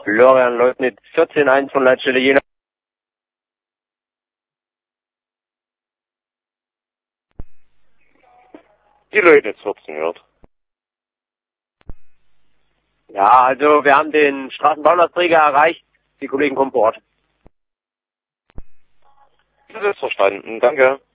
Florian Leutnitz, 14-1 von Leitstelle Jena. Die Leutnitz 14 gehört. Ja, also wir haben den Straßenbahnlasträger erreicht. Die Kollegen kommen vor Ort. Das ist verstanden. Danke.